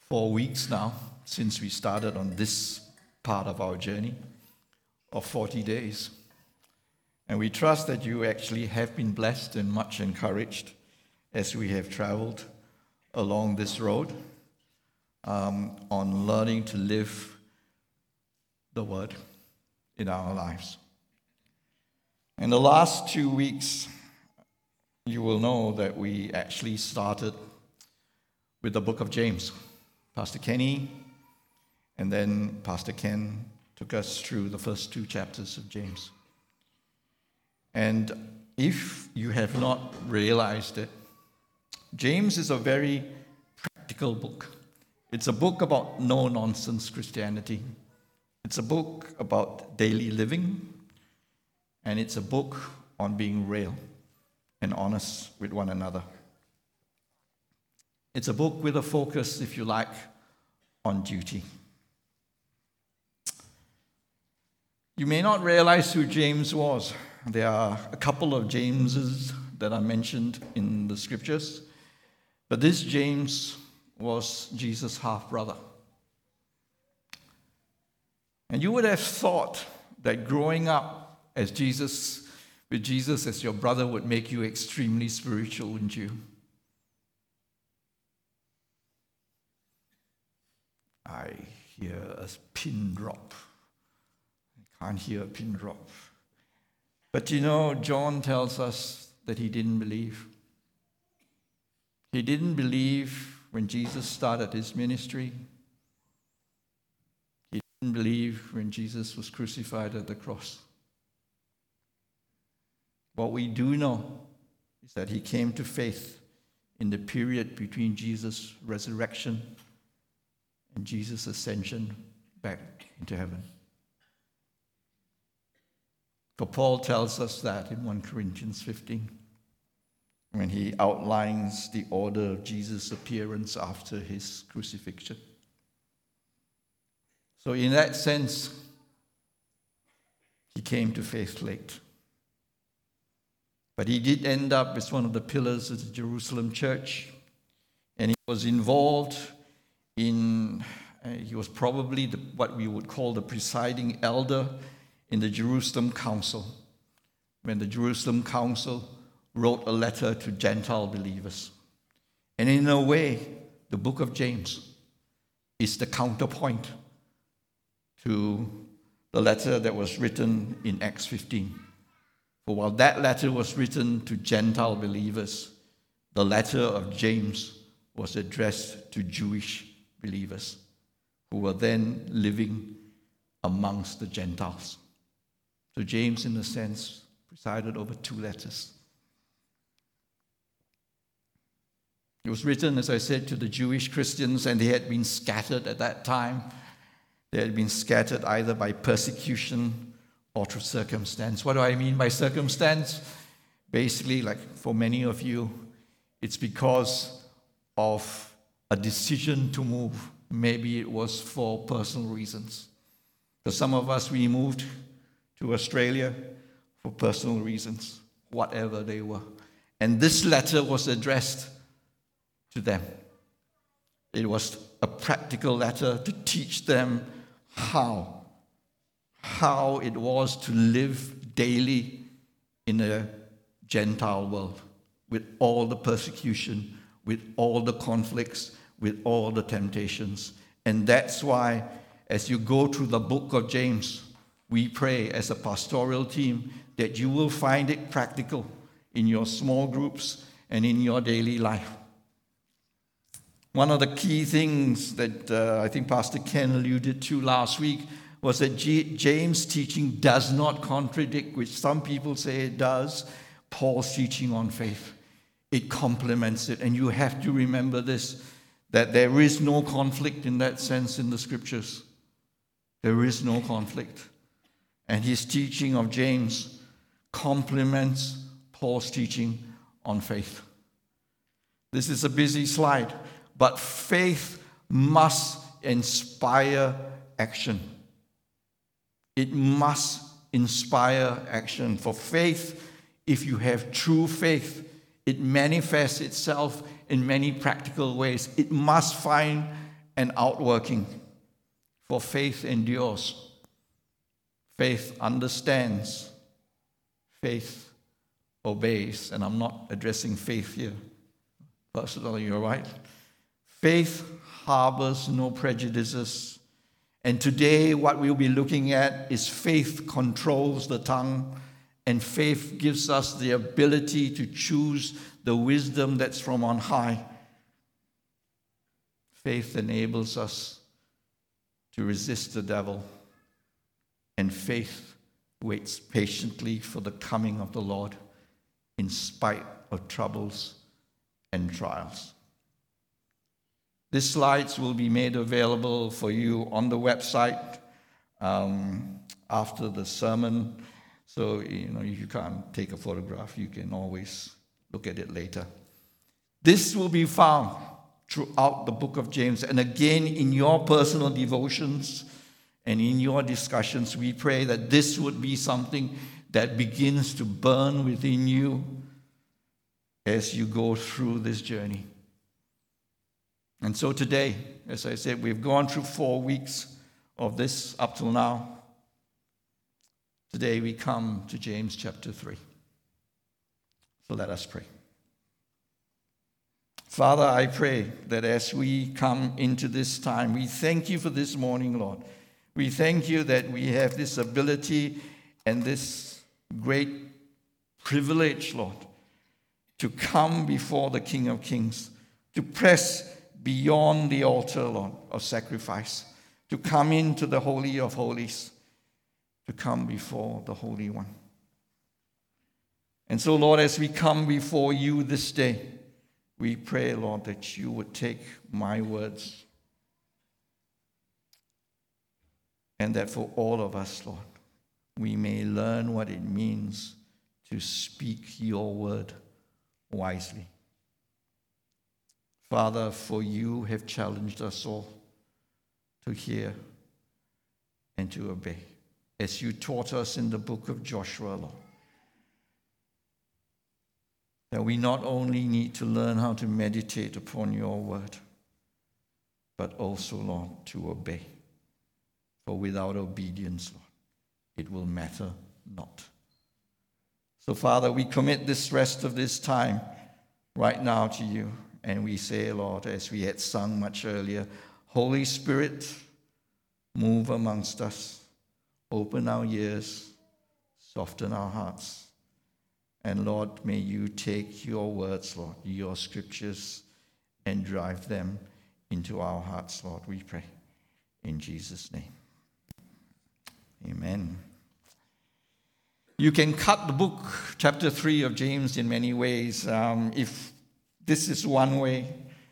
4 weeks now since we started on this part of our journey of 40 days. And we trust that you actually have been blessed and much encouraged as we have traveled along this road on learning to live the Word in our lives. In the last 2 weeks, you will know that we actually started with the book of James. Pastor Kenny and then Pastor Ken took us through the first 2 chapters of James. And if you have not realized it, James is a very practical book. It's a book about no-nonsense Christianity. It's a book about daily living, and it's a book on being real and honest with one another. It's a book with a focus, if you like, on duty. You may not realize who James was. There are a couple of Jameses that are mentioned in the scriptures, but this James was Jesus' half-brother. And you would have thought that growing up with Jesus as your brother would make you extremely spiritual, wouldn't you? I hear a pin drop. I can't hear a pin drop. But you know, John tells us that he didn't believe. He didn't believe when Jesus started his ministry. He didn't believe when Jesus was crucified at the cross. What we do know is that he came to faith in the period between Jesus' resurrection and Jesus' ascension back into heaven. For Paul tells us that in 1 Corinthians 15, when he outlines the order of Jesus' appearance after his crucifixion. So in that sense, he came to faith late. But he did end up as one of the pillars of the Jerusalem church, and he was involved in, he was probably what we would call the presiding elder in the Jerusalem Council, when the Jerusalem Council wrote a letter to Gentile believers. And in a way, the book of James is the counterpoint to the letter that was written in Acts 15. For while that letter was written to Gentile believers, the letter of James was addressed to Jewish believers who were then living amongst the Gentiles. So James, in a sense, presided over 2 letters. It was written, as I said, to the Jewish Christians, and they had been scattered at that time. They had been scattered either by persecution or through circumstance. What do I mean by circumstance? Basically, like for many of you, it's because of a decision to move. Maybe it was for personal reasons. For some of us, we moved to Australia for personal reasons, whatever they were. And this letter was addressed to them. It was a practical letter to teach them how it was to live daily in a Gentile world with all the persecution, with all the conflicts, with all the temptations. And that's why, as you go through the book of James, we pray as a pastoral team that you will find it practical in your small groups and in your daily life. One of the key things that I think Pastor Ken alluded to last week was that James' teaching does not contradict, which some people say it does, Paul's teaching on faith. It complements it. And you have to remember this, that there is no conflict in that sense in the scriptures. There is no conflict. And his teaching of James complements Paul's teaching on faith. This is a busy slide, but faith must inspire action. It must inspire action. For faith, if you have true faith, it manifests itself in many practical ways. It must find and outworking. For faith endures. Faith understands. Faith obeys. And I'm not addressing faith here personally, you're right. Faith harbors no prejudices. And today what we'll be looking at is faith controls the tongue, and faith gives us the ability to choose the wisdom that's from on high. Faith enables us to resist the devil, and faith waits patiently for the coming of the Lord in spite of troubles and trials. These slides will be made available for you on the website after the sermon. So, if you can't take a photograph, you can always look at it later. This will be found throughout the book of James. And again, in your personal devotions and in your discussions, we pray that this would be something that begins to burn within you as you go through this journey. And so today, as I said, we've gone through 4 weeks of this up till now. Today we come to James chapter 3. So let us pray. Father, I pray that as we come into this time, we thank you for this morning, Lord. We thank you that we have this ability and this great privilege, Lord, to come before the King of Kings, to press beyond the altar, Lord, of sacrifice, to come into the Holy of Holies, to come before the Holy One. And so, Lord, as we come before you this day, we pray, Lord, that you would take my words and that for all of us, Lord, we may learn what it means to speak your word wisely. Father, for you have challenged us all to hear and to obey, as you taught us in the book of Joshua, Lord, that we not only need to learn how to meditate upon your word, but also, Lord, to obey. For without obedience, Lord, it will matter not. So, Father, we commit this rest of this time right now to you. And we say, Lord, as we had sung much earlier, Holy Spirit, move amongst us. Open our ears, soften our hearts. And Lord, may you take your words, Lord, your scriptures, and drive them into our hearts, Lord, we pray. In Jesus' name. Amen. You can cut the book, chapter 3 of James, in many ways. If this is one way,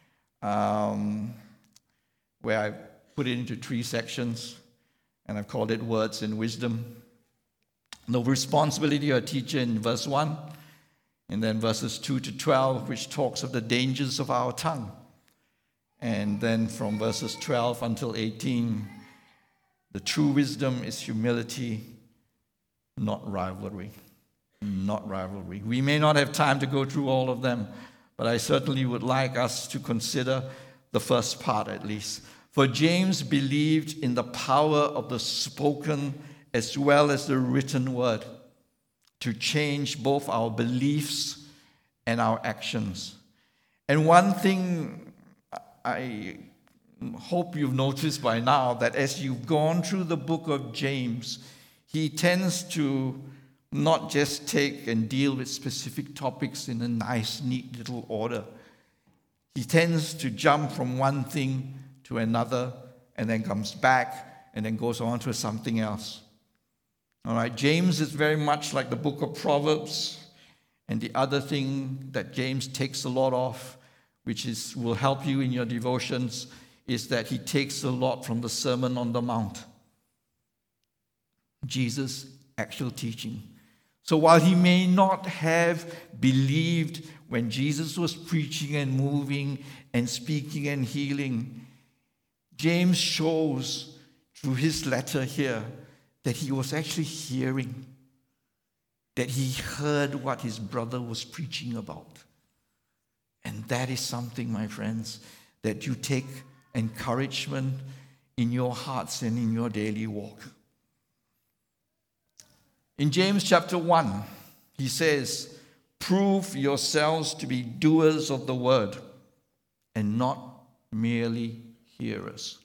where I put it into 3 sections, and I've called it Words and Wisdom. The responsibility of a teacher in verse 1, and then verses 2 to 12, which talks of the dangers of our tongue. And then from verses 12 until 18, the true wisdom is humility, not rivalry. Not rivalry. We may not have time to go through all of them, but I certainly would like us to consider the first part at least. For James believed in the power of the spoken as well as the written word to change both our beliefs and our actions. And one thing I hope you've noticed by now, that as you've gone through the book of James, he tends to not just take and deal with specific topics in a nice, neat little order. He tends to jump from one thing to another and then comes back and then goes on to something else. All right, James is very much like the book of Proverbs. And the other thing that James takes a lot of, which will help you in your devotions, is that he takes a lot from the Sermon on the Mount. Jesus' actual teaching. So while he may not have believed when Jesus was preaching and moving and speaking and healing, James shows through his letter here that he was actually hearing, that he heard what his brother was preaching about. And that is something, my friends, that you take encouragement in your hearts and in your daily walk. In James chapter 1, he says, "Prove yourselves to be doers of the word and not merely hearers."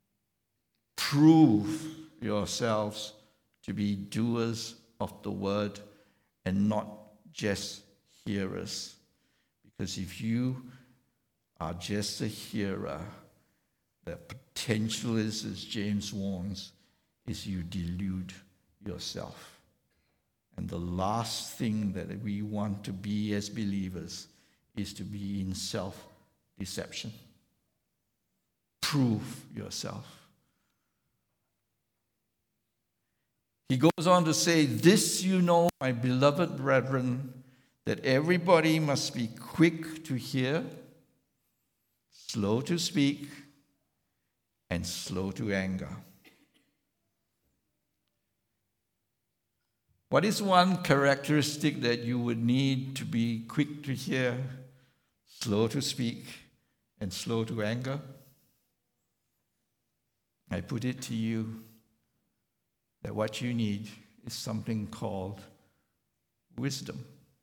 Prove yourselves to be doers of the word and not just hearers. Because if you are just a hearer, the potential is, as James warns, is you delude yourself. And the last thing that we want to be as believers is to be in self-deception. Prove yourself. He goes on to say, "This you know, my beloved brethren, that everybody must be quick to hear, slow to speak, and slow to anger." What is one characteristic that you would need to be quick to hear, slow to speak, and slow to anger? I put it to you that what you need is something called wisdom.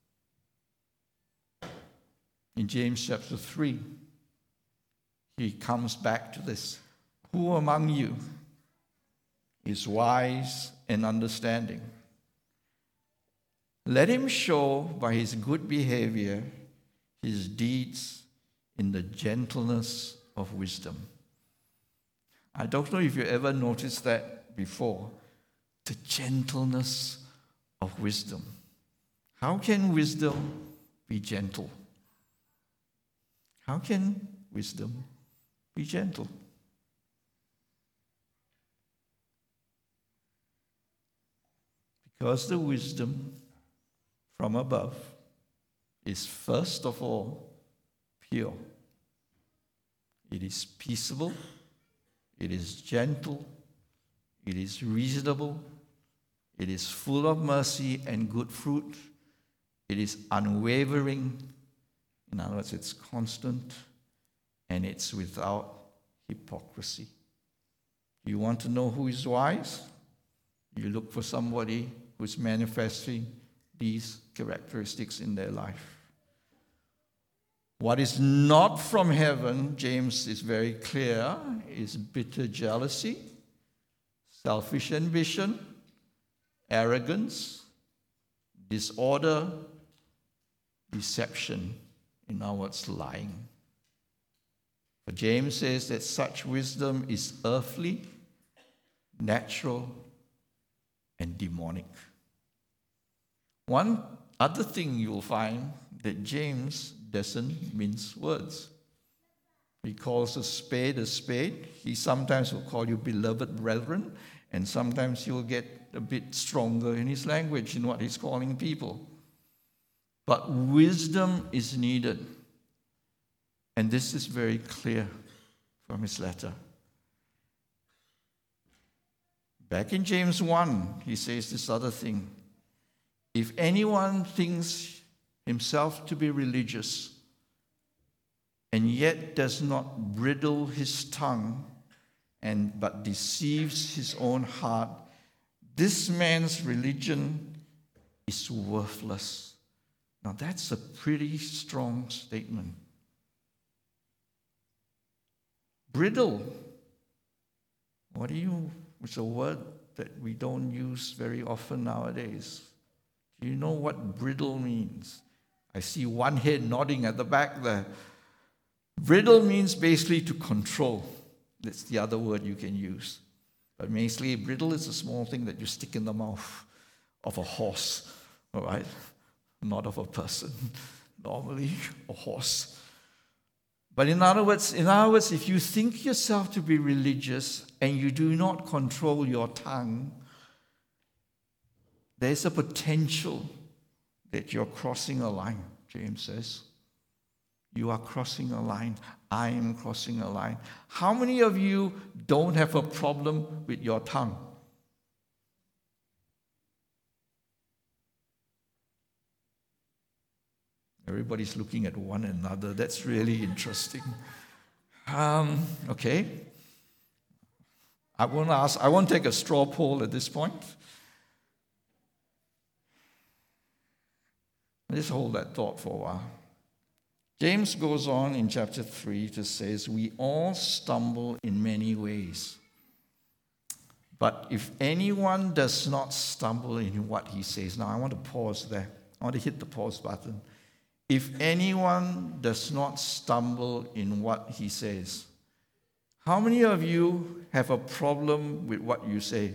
In James chapter 3, he comes back to this. "Who among you is wise and understanding? Let him show by his good behavior his deeds in the gentleness of wisdom." I don't know if you ever noticed that before. The gentleness of wisdom. How can wisdom be gentle? How can wisdom be gentle? Because the wisdom from above is first of all pure. It is peaceable, it is gentle, it is reasonable, it is full of mercy and good fruit, it is unwavering, in other words, it's constant, and it's without hypocrisy. Do you want to know who is wise? You look for somebody who's manifesting these characteristics in their life. What is not from heaven, James is very clear, is bitter jealousy, selfish ambition, arrogance, disorder, deception, in other words, lying. But James says that such wisdom is earthly, natural, and demonic. One other thing you'll find that James doesn't mince words. He calls a spade a spade. He sometimes will call you beloved brethren, and sometimes he'll get a bit stronger in his language in what he's calling people. But wisdom is needed. And this is very clear from his letter. Back in James 1, he says this other thing. "If anyone thinks himself to be religious and yet does not bridle his tongue but deceives his own heart, this man's religion is worthless." Now that's a pretty strong statement. Bridle. It's a word that we don't use very often nowadays. Do you know what bridle means? I see one head nodding at the back there. Bridle means basically to control. That's the other word you can use. But basically, bridle is a small thing that you stick in the mouth of a horse, all right? Not of a person, normally a horse. But in other words, if you think yourself to be religious and you do not control your tongue, there's a potential that you're crossing a line, James says. You are crossing a line. I am crossing a line. How many of you don't have a problem with your tongue? Everybody's looking at one another. That's really interesting. Okay. I won't take a straw poll at this point. Let's hold that thought for a while. James goes on in chapter 3 to say, we all stumble in many ways. But if anyone does not stumble in what he says, now I want to pause there. I want to hit the pause button. If anyone does not stumble in what he says, how many of you have a problem with what you say?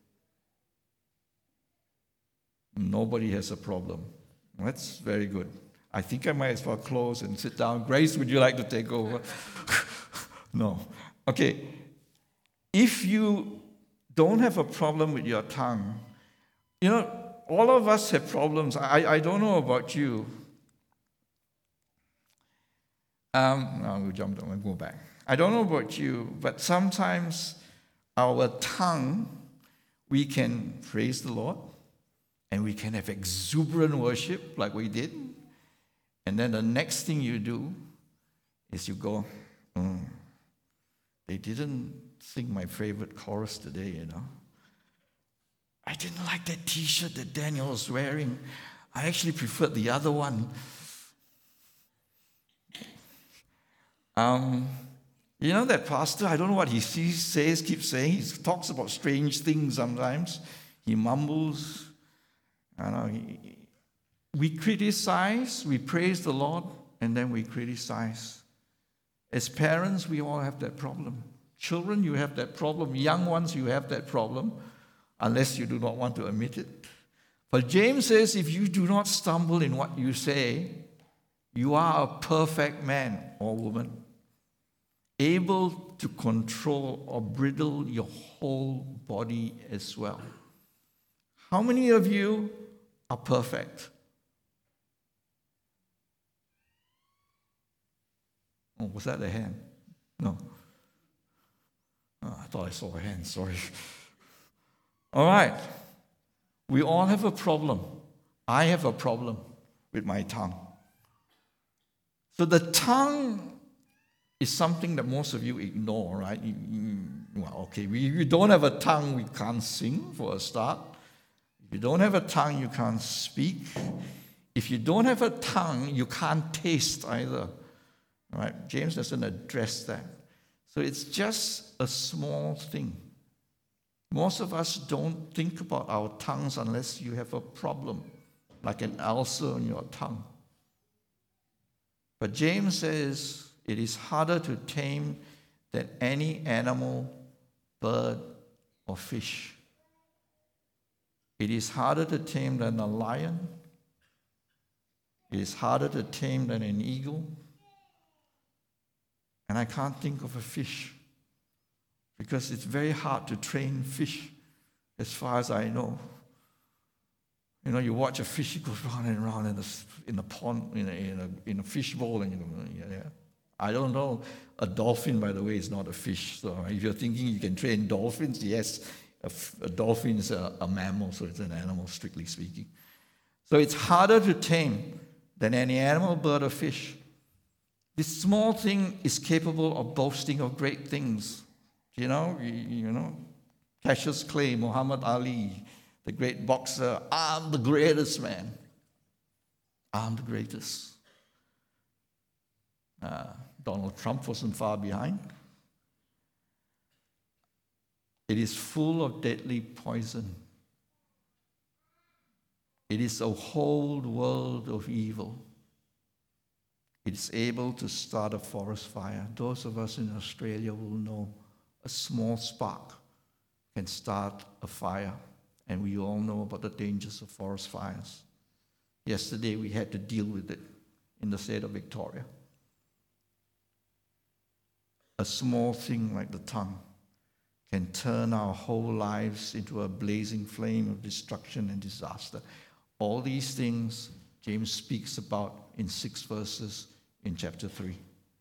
Nobody has a problem. That's very good. I think I might as well close and sit down. Grace, would you like to take over? No. Okay. If you don't have a problem with your tongue, all of us have problems. I don't know about you. No, we'll go back. I don't know about you, but sometimes our tongue, we can praise the Lord, and we can have exuberant worship like we did. And then the next thing you do is you go, they didn't sing my favorite chorus today, I didn't like that t-shirt that Daniel was wearing. I actually preferred the other one. That pastor, I don't know what he says, keeps saying. He talks about strange things sometimes. He mumbles. We criticize, we praise the Lord, and then we criticize. As parents, we all have that problem. Children, you have that problem. Young ones, you have that problem, unless you do not want to admit it. But James says, if you do not stumble in what you say, you are a perfect man or woman, able to control or bridle your whole body as well. How many of you are perfect? Oh, was that a hand? No. Oh, I thought I saw a hand, sorry. All right. We all have a problem. I have a problem with my tongue. So the tongue is something that most of you ignore, right? We don't have a tongue, we can't sing for a start. If you don't have a tongue, you can't speak. If you don't have a tongue, you can't taste either. Right? James doesn't address that. So it's just a small thing. Most of us don't think about our tongues unless you have a problem, like an ulcer on your tongue. But James says it is harder to tame than any animal, bird, or fish. It is harder to tame than a lion. It is harder to tame than an eagle. And I can't think of a fish because it's very hard to train fish as far as I know. You watch a fish, it goes round and round in a pond, in a fish bowl, and you go, yeah. I don't know. A dolphin, by the way, is not a fish. So if you're thinking you can train dolphins, yes, a dolphin is a mammal, so it's an animal, strictly speaking. So it's harder to tame than any animal, bird, or fish. This small thing is capable of boasting of great things. Cassius Clay, Muhammad Ali, the great boxer, I'm the greatest, man. I'm the greatest. Donald Trump wasn't far behind. It is full of deadly poison. It is a whole world of evil. It is able to start a forest fire. Those of us in Australia will know a small spark can start a fire. And we all know about the dangers of forest fires. Yesterday we had to deal with it in the state of Victoria. A small thing like the tongue can turn our whole lives into a blazing flame of destruction and disaster. All these things James speaks about in 6 verses in chapter 3.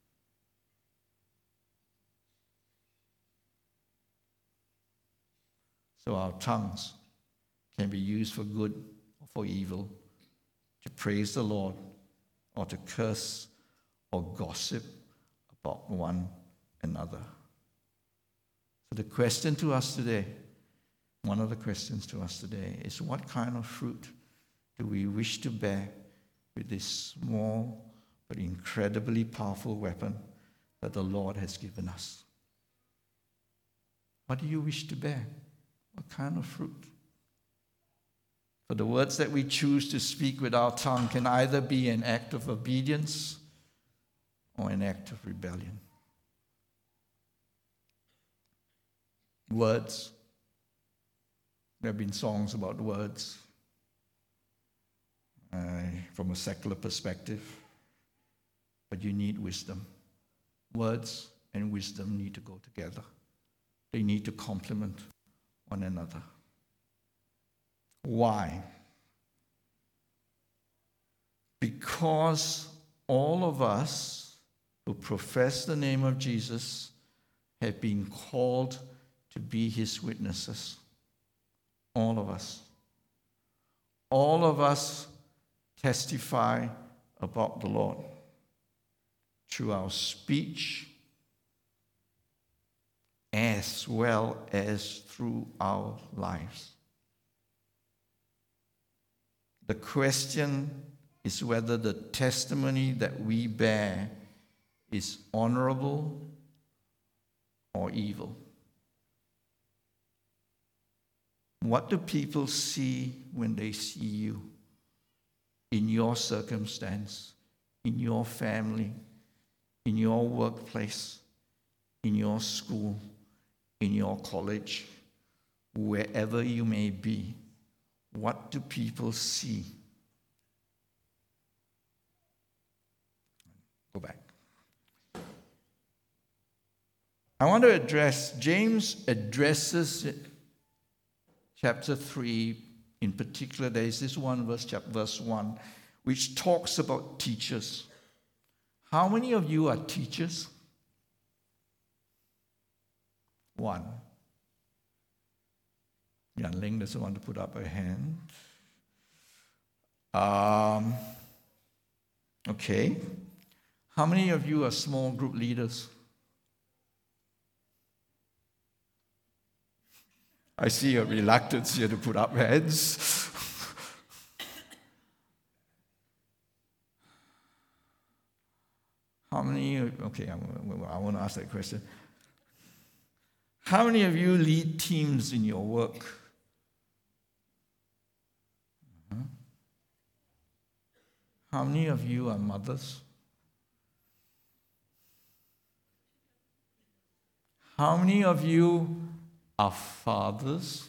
So our tongues can be used for good or for evil, to praise the Lord or to curse or gossip about one another. So the question to us today, one of the questions to us today is, what kind of fruit do we wish to bear with this small but incredibly powerful weapon that the Lord has given us? What do you wish to bear? What kind of fruit? For the words that we choose to speak with our tongue can either be an act of obedience or an act of rebellion. Words. There have been songs about words from a secular perspective, but you need wisdom. Words and wisdom need to go together. They need to complement one another. Why? Because all of us who profess the name of Jesus have been called to be his witnesses. All of us. All of us testify about the Lord through our speech as well as through our lives. The question is whether the testimony that we bear is honorable or evil. What do people see when they see you in your circumstance, in your family, in your workplace, in your school, in your college, wherever you may be? What do people see? Go back. I want to address, James addresses chapter 3 in particular. There is this one verse 1, which talks about teachers. How many of you are teachers? One. Yan Ling doesn't want to put up her hand. Okay. How many of you are small group leaders? I see a reluctance here to put up hands. How many? Okay, I want to ask that question. How many of you lead teams in your work? How many of you are mothers? How many of you are fathers?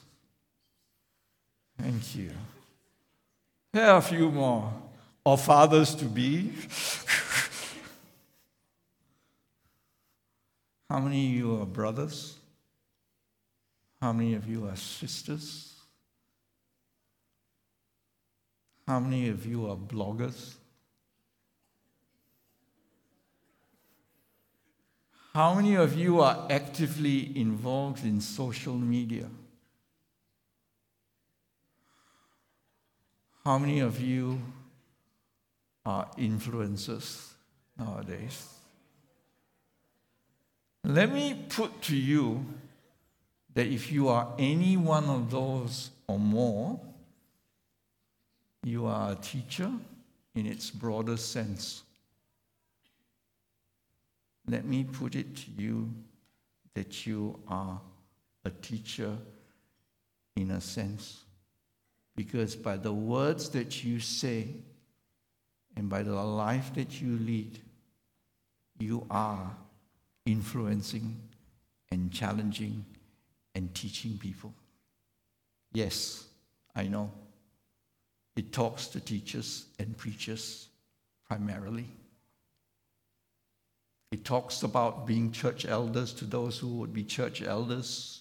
Thank you. There are a few more. Or fathers to be. How many of you are brothers? How many of you are sisters? How many of you are bloggers? How many of you are actively involved in social media? How many of you are influencers nowadays? Let me put to you that if you are any one of those or more, you are a teacher in its broader sense. Let me put it to you that you are a teacher in a sense. Because by the words that you say and by the life that you lead, you are influencing and challenging and teaching people. Yes, I know. It talks to teachers and preachers primarily. It talks about being church elders to those who would be church elders.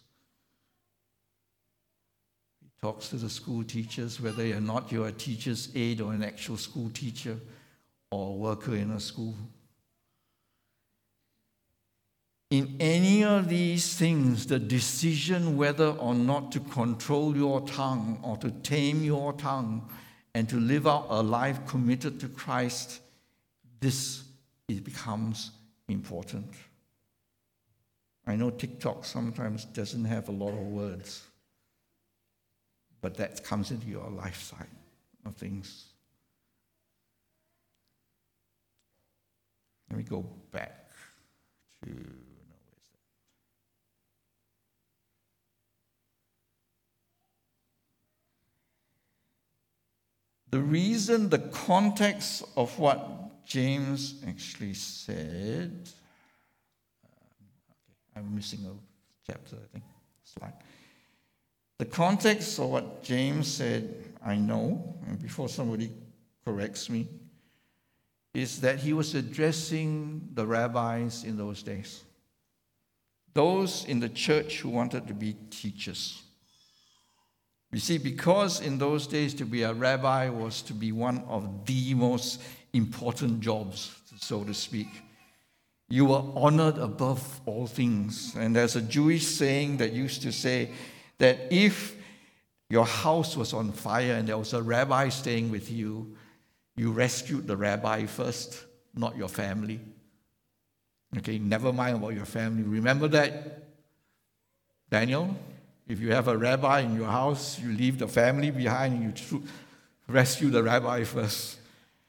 It talks to the school teachers, whether or not you're a teacher's aide or an actual school teacher or a worker in a school. In any of these things, the decision whether or not to control your tongue or to tame your tongue and to live out a life committed to Christ, it becomes important. I know TikTok sometimes doesn't have a lot of words, but that comes into your life side of things. Let me go back to, no, where's that? The reason, the context of what James actually said, I'm missing a chapter, I think, slide. The context of what James said, I know, and before somebody corrects me, is that he was addressing the rabbis in those days. Those in the church who wanted to be teachers. You see, because in those days to be a rabbi was to be one of the most important jobs, so to speak. You were honored above all things. And there's a Jewish saying that used to say that if your house was on fire and there was a rabbi staying with you, you rescued the rabbi first, not your family. Okay, never mind about your family. Remember that, Daniel? If you have a rabbi in your house, you leave the family behind and you rescue the rabbi first.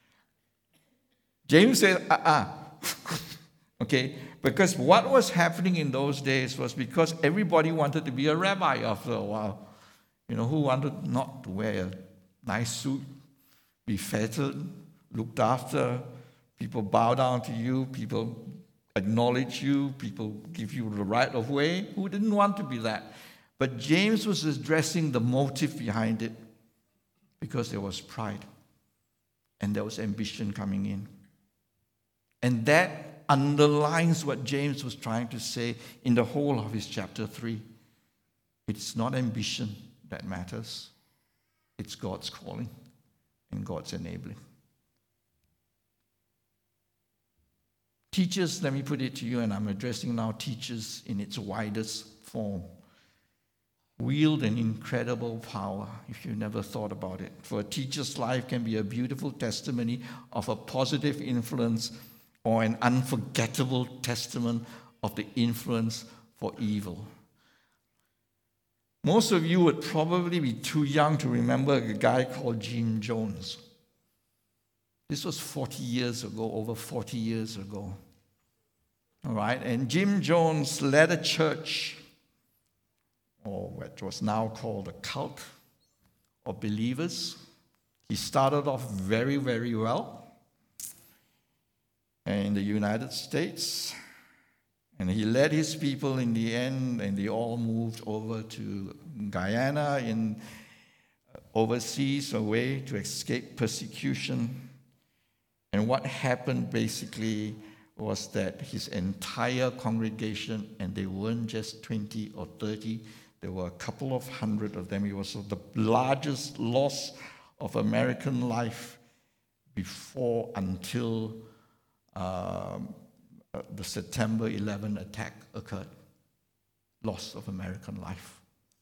James said, Okay, because what was happening in those days was because everybody wanted to be a rabbi after a while. You know, who wanted not to wear a nice suit, be feted, looked after, people bow down to you, people acknowledge you, people give you the right of way. Who didn't want to be that? But James was addressing the motive behind it because there was pride and there was ambition coming in. And that underlines what James was trying to say in the whole of his chapter 3. It's not ambition that matters. It's God's calling and God's enabling. Teachers, let me put it to you, and I'm addressing now teachers in its widest form, wield an incredible power if you never thought about it. For a teacher's life can be a beautiful testimony of a positive influence or an unforgettable testament of the influence for evil. Most of you would probably be too young to remember a guy called Jim Jones. This was 40 years ago, over 40 years ago. All right, and Jim Jones led a church, or what was now called a cult of believers. He started off very, very well in the United States, and he led his people in the end, and they all moved over to Guyana in overseas away to escape persecution. And what happened basically was that his entire congregation, and they weren't just 20 or 30, there were a couple of hundred of them. It was the largest loss of American life until the September 11 attack occurred. Loss of American life.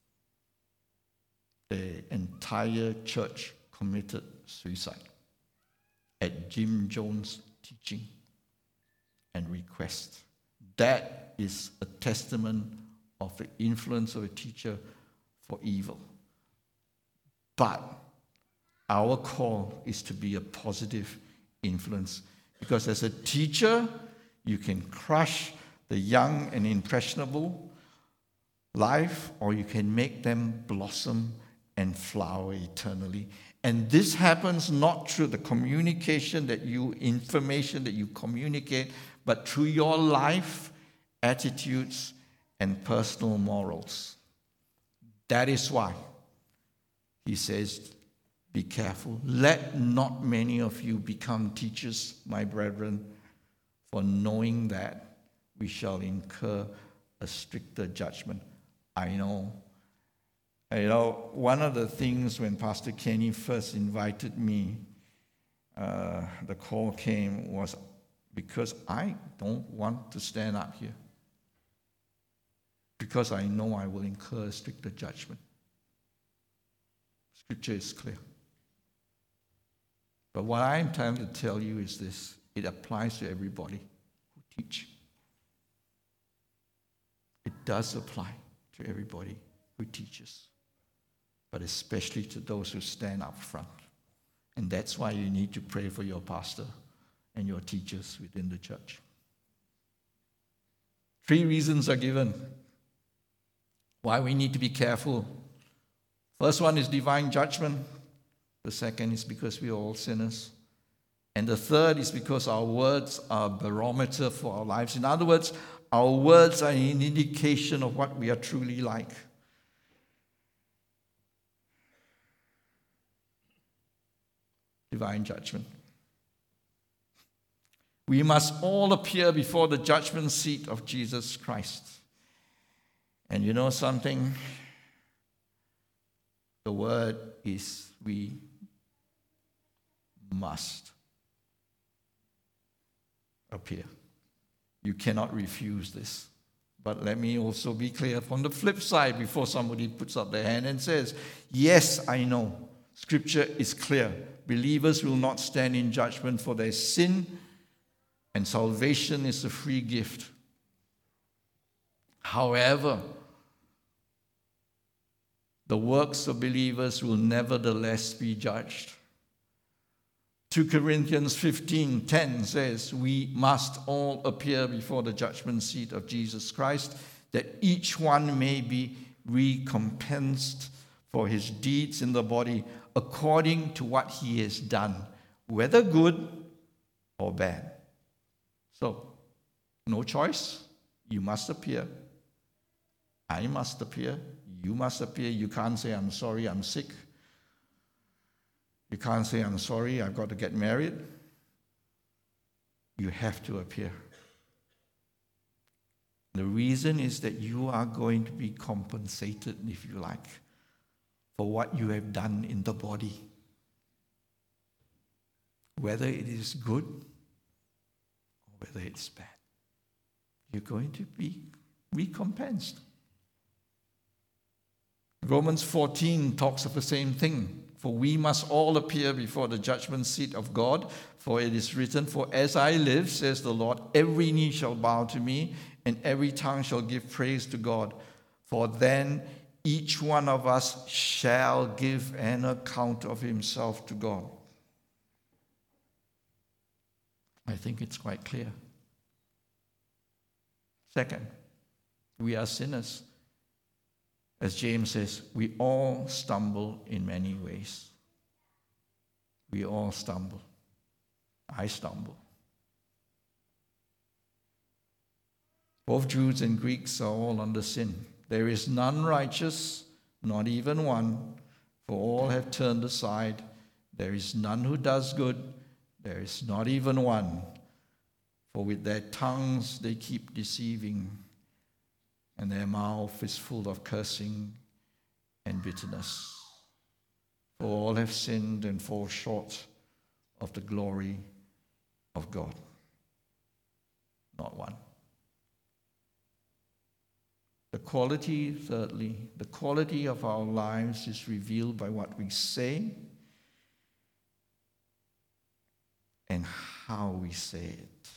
The entire church committed suicide at Jim Jones' teaching and request. That is a testament of the influence of a teacher for evil. But our call is to be a positive influence, because as a teacher, you can crush the young and impressionable life, or you can make them blossom and flower eternally. And this happens not through the information that you communicate, but through your life, attitudes, and personal morals. That is why he says, be careful. Let not many of you become teachers, my brethren, for knowing that we shall incur a stricter judgment. I know. One of the things when Pastor Kenny first invited me, the call came, was because I don't want to stand up here. Because I know I will incur a stricter judgment. Scripture is clear. But what I'm trying to tell you is this: it applies to everybody who teach. does apply to everybody who teaches, but especially to those who stand up front. And that's why you need to pray for your pastor and your teachers within the church. 3 reasons are given why we need to be careful. First one is divine judgment. The second is because we are all sinners. And the third is because our words are a barometer for our lives. In other words, our words are an indication of what we are truly like. Divine judgment. We must all appear before the judgment seat of Jesus Christ. And you know something? The word is we must appear. You cannot refuse this. But let me also be clear from the flip side before somebody puts up their hand and says, yes, I know. Scripture is clear. Believers will not stand in judgment for their sin, and salvation is a free gift. However, the works of believers will nevertheless be judged. 2 Corinthians 15:10 says, we must all appear before the judgment seat of Jesus Christ, that each one may be recompensed for his deeds in the body according to what he has done, whether good or bad. So, no choice. You must appear. I must appear. You must appear. You can't say, I'm sorry, I'm sick. You can't say, I'm sorry, I've got to get married. You have to appear. The reason is that you are going to be compensated, if you like, for what you have done in the body. Whether it is good or whether it's bad. You're going to be recompensed. Romans 14 talks of the same thing. For we must all appear before the judgment seat of God, for it is written, for as I live, says the Lord, every knee shall bow to me, and every tongue shall give praise to God. For then each one of us shall give an account of himself to God. I think it's quite clear. Second, we are sinners. As James says, we all stumble in many ways. We all stumble. I stumble. Both Jews and Greeks are all under sin. There is none righteous, not even one, for all have turned aside. There is none who does good, there is not even one. For with their tongues they keep deceiving, and their mouth is full of cursing and bitterness. For all have sinned and fall short of the glory of God. Not one. Thirdly, the quality of our lives is revealed by what we say and how we say it.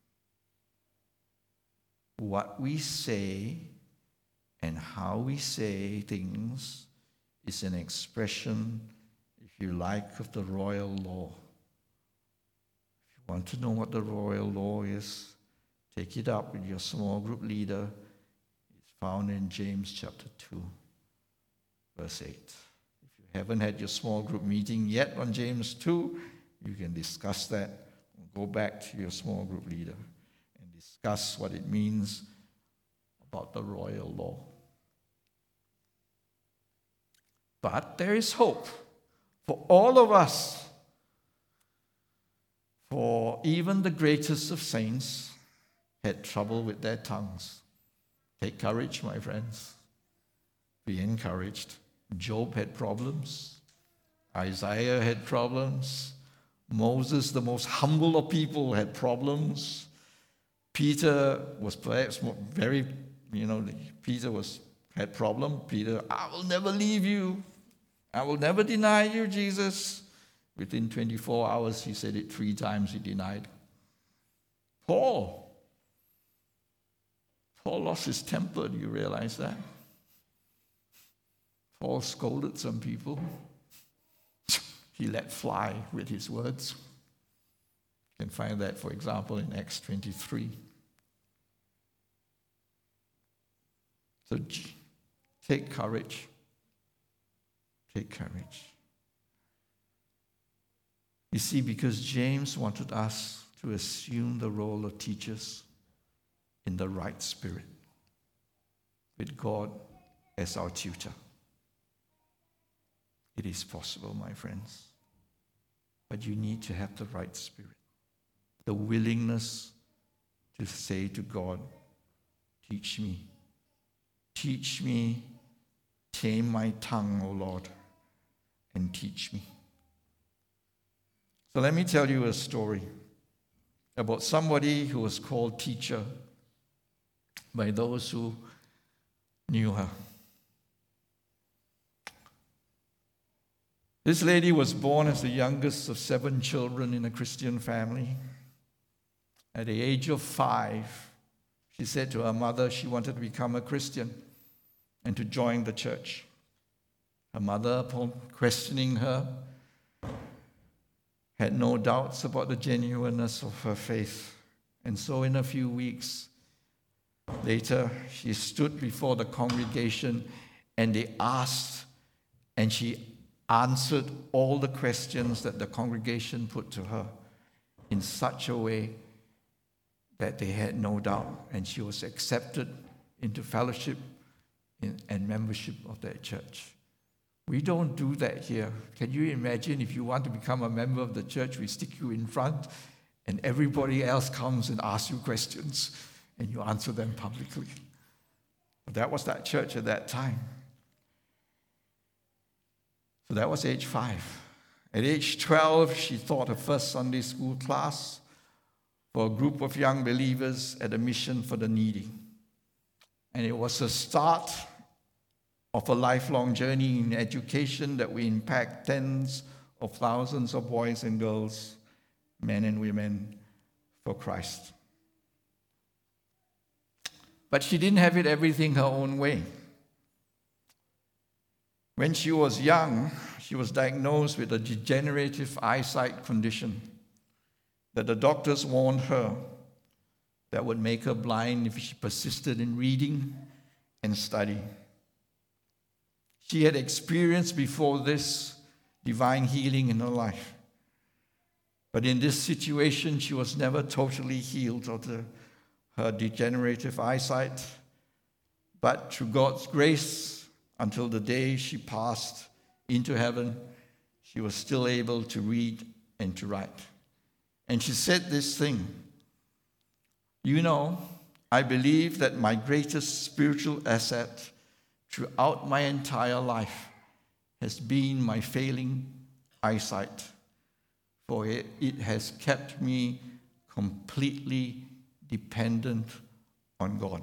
What we say and how we say things is an expression, if you like, of the royal law. If you want to know what the royal law is, take it up with your small group leader. It's found in James chapter 2, verse 8. If you haven't had your small group meeting yet on James 2, you can discuss that. Go back to your small group leader and discuss what it means about the royal law. But there is hope for all of us. For even the greatest of saints had trouble with their tongues. Take courage, my friends. Be encouraged. Job had problems. Isaiah had problems. Moses, the most humble of people, had problems. Peter was perhaps Peter had problem. Peter, I will never leave you. I will never deny you, Jesus. Within 24 hours, he said it 3 times, he denied. Paul Paul lost his temper. Do you realize that? Paul scolded some people. He let fly with his words. You can find that, for example, in Acts 23. So take courage. Take courage. You see, because James wanted us to assume the role of teachers in the right spirit, with God as our tutor. It is possible, my friends. But you need to have the right spirit. The willingness to say to God, teach me. Teach me. Tame my tongue, O Lord, and teach me. So let me tell you a story about somebody who was called teacher by those who knew her. This lady was born as the youngest of 7 children in a Christian family. At the age of 5, she said to her mother she wanted to become a Christian and to join the church. Her mother, upon questioning her, had no doubts about the genuineness of her faith. And so in a few weeks later, she stood before the congregation and they asked, and she answered all the questions that the congregation put to her in such a way that they had no doubt, and she was accepted into fellowship and membership of that church. We don't do that here. Can you imagine if you want to become a member of the church, we stick you in front and everybody else comes and asks you questions and you answer them publicly? That was that church at that time. So that was age 5. At age 12, she taught her first Sunday school class for a group of young believers at a mission for the needy. And it was the start of a lifelong journey in education that will impact tens of thousands of boys and girls, men and women, for Christ. But she didn't have it everything her own way. When she was young, she was diagnosed with a degenerative eyesight condition that the doctors warned her that would make her blind if she persisted in reading and study. She had experienced before this divine healing in her life. But in this situation, she was never totally healed of her degenerative eyesight. But through God's grace, until the day she passed into heaven, she was still able to read and to write. And she said this thing, "You know, I believe that my greatest spiritual asset throughout my entire life has been my failing eyesight, for it has kept me completely dependent on God."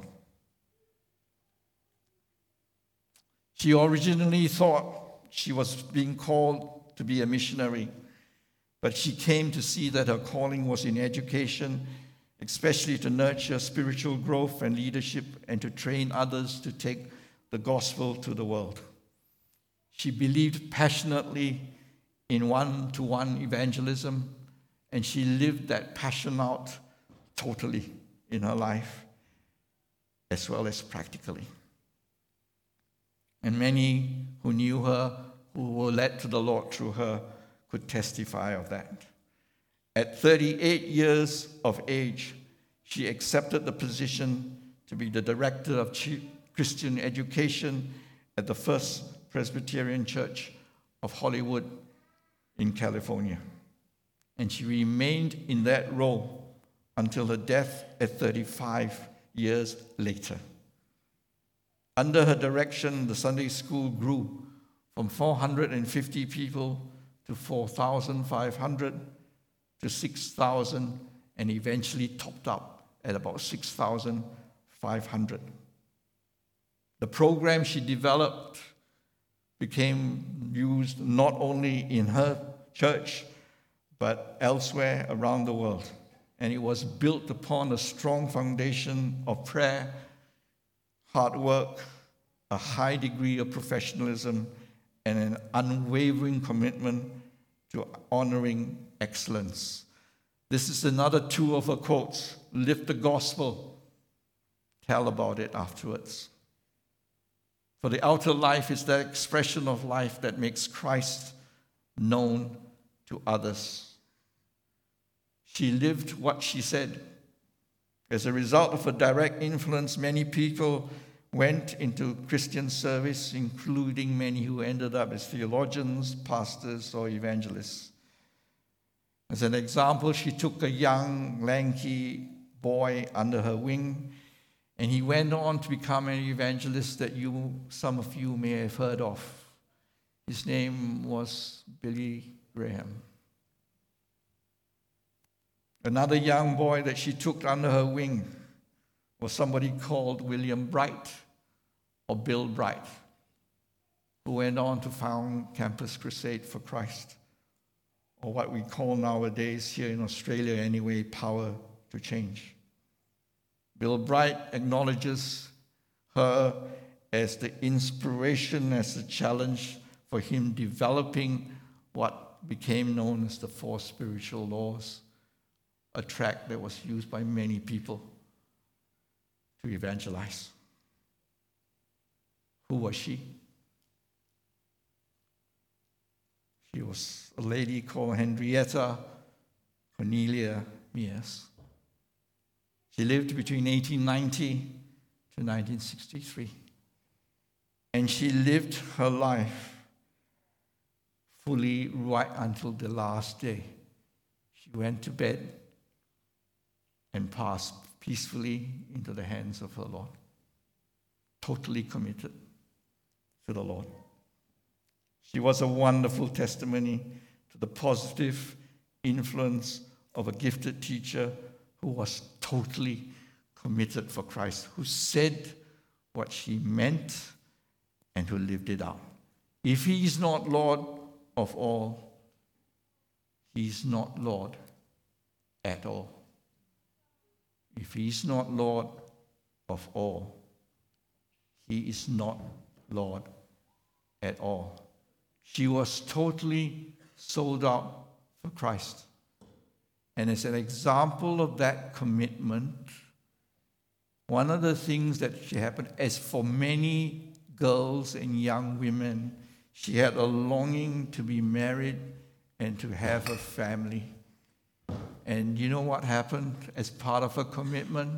She originally thought she was being called to be a missionary, but she came to see that her calling was in education, especially to nurture spiritual growth and leadership and to train others to take the gospel to the world. She believed passionately in one-to-one evangelism, and she lived that passion out totally in her life, as well as practically. And many who knew her, who were led to the Lord through her, could testify of that. At 38 years of age, she accepted the position to be the director of Christian education at the First Presbyterian Church of Hollywood in California. And she remained in that role until her death at 35 years later. Under her direction, the Sunday school grew from 450 people to 4,500 to 6,000 and eventually topped up at about 6,500. The program she developed became used not only in her church but elsewhere around the world. And it was built upon a strong foundation of prayer, hard work, a high degree of professionalism, and an unwavering commitment to honoring excellence. This is another two of her quotes. Live the gospel, tell about it afterwards. For the outer life is that expression of life that makes Christ known to others. She lived what she said. As a result of her direct influence, many people went into Christian service, including many who ended up as theologians, pastors, or evangelists. As an example, she took a young, lanky boy under her wing, and he went on to become an evangelist that some of you may have heard of. His name was Billy Graham. Another young boy that she took under her wing was somebody called William Bright, or Bill Bright, who went on to found Campus Crusade for Christ, or what we call nowadays, here in Australia anyway, Power to Change. Bill Bright acknowledges her as the inspiration, as the challenge for him developing what became known as the Four Spiritual Laws, a tract that was used by many people to evangelize. Who was she? She was a lady called Henrietta Cornelia Mears. She lived between 1890 to 1963. And she lived her life fully right until the last day. She went to bed and passed peacefully into the hands of her Lord, totally committed to the Lord. She was a wonderful testimony to the positive influence of a gifted teacher who was totally committed for Christ, who said what she meant and who lived it out. If he is not Lord of all, he is not Lord at all. If he is not Lord of all, he is not Lord at all. She was totally sold out for Christ. And as an example of that commitment, one of the things that she happened, as for many girls and young women, she had a longing to be married and to have a family. And you know what happened as part of her commitment?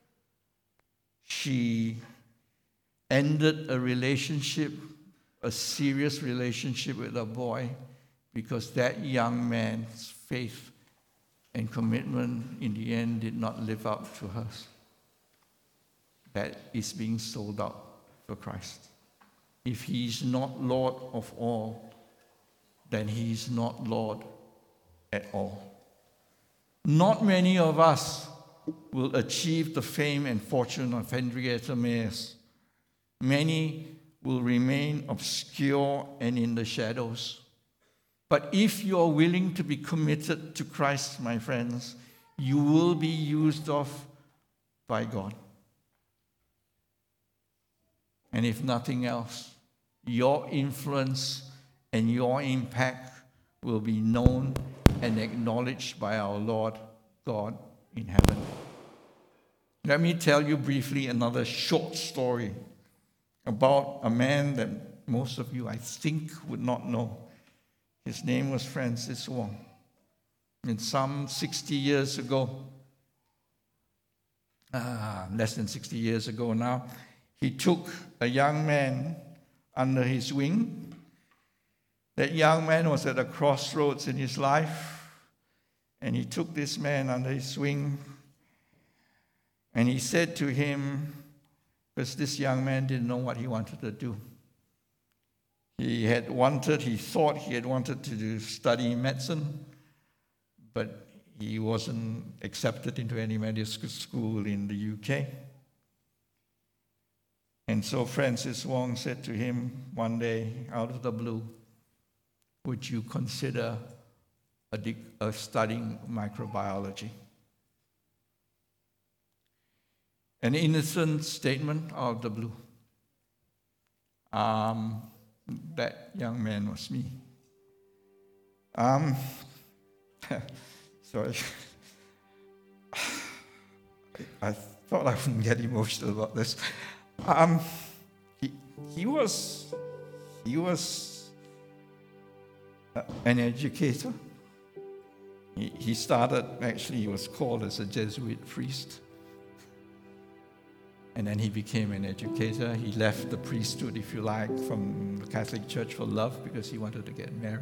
She ended a relationship, a serious relationship with a boy, because that young man's faith and commitment in the end did not live up to hers. That is being sold out for Christ. If he is not Lord of all, then he is not Lord at all. Not many of us will achieve the fame and fortune of Henrietta Mears. Many will remain obscure and in the shadows. But if you are willing to be committed to Christ, my friends, you will be used of by God. And if nothing else, your influence and your impact will be known and acknowledged by our Lord God in heaven. Let me tell you briefly another short story about a man that most of you, I think, would not know. His name was Francis Wong. And some 60 years ago, less than 60 years ago now, he took a young man under his wing. That young man was at a crossroads in his life, and he took this man under his wing, and he said to him, because this young man didn't know what he wanted to do. He thought he had wanted to study medicine, but he wasn't accepted into any medical school in the UK. And so Francis Wong said to him one day, out of the blue, would you consider studying microbiology? An innocent statement out of the blue. That young man was me. Sorry. I thought I wouldn't get emotional about this. He was an educator. He started, actually, he was called as a Jesuit priest. And then he became an educator. He left the priesthood, if you like, from the Catholic Church for love because he wanted to get married.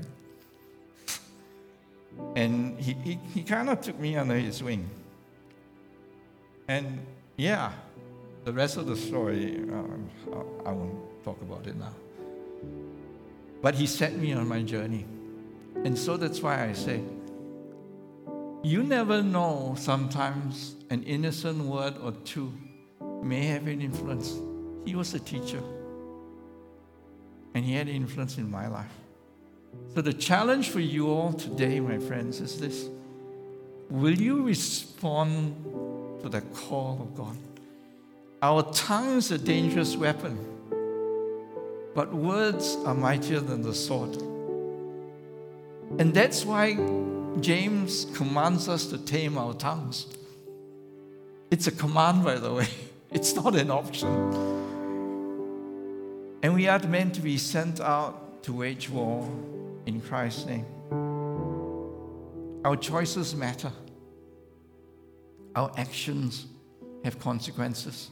And he kind of took me under his wing. And yeah, the rest of the story, I won't talk about it now. But he set me on my journey. And so that's why I say, you never know, sometimes an innocent word or two may have an influence. He was a teacher, and he had influence in my life. So the challenge for you all today, my friends, is this. Will you respond to the call of God? Our tongue is a dangerous weapon, but words are mightier than the sword. And that's why James commands us to tame our tongues. It's a command, by the way. It's not an option. And we are meant to be sent out to wage war in Christ's name. Our choices matter. Our actions have consequences.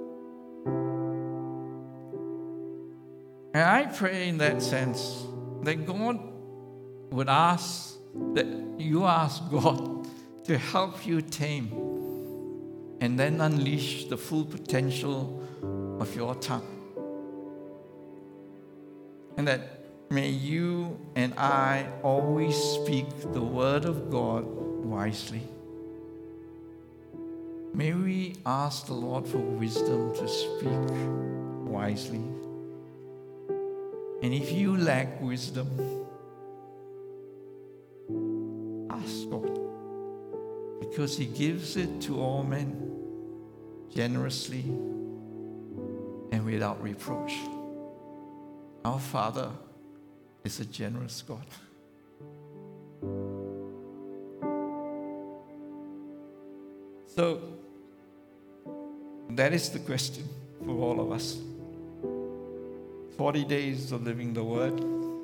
And I pray in that sense that God would ask, that you ask God to help you tame and then unleash the full potential of your tongue. And that may you and I always speak the word of God wisely. May we ask the Lord for wisdom to speak wisely. And if you lack wisdom, ask God, because He gives it to all men generously and without reproach. Our Father is a generous God. So, that is the question for all of us. 40 days of living the Word,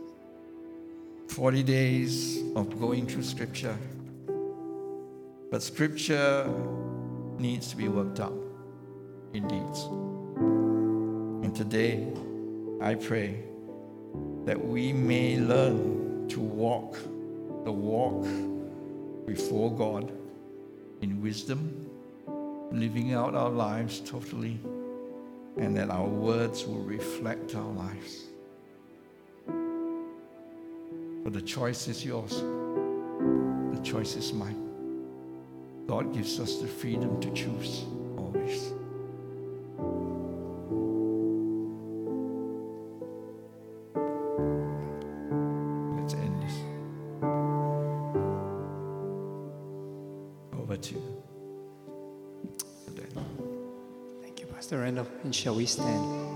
40 days of going through Scripture. But Scripture needs to be worked out in deeds. And today, I pray that we may learn to walk the walk before God in wisdom, living out our lives totally, and that our words will reflect our lives. But the choice is yours. The choice is mine. God gives us the freedom to choose always. Let's end this. Over to you. Thank you, Pastor Randall. And shall we stand?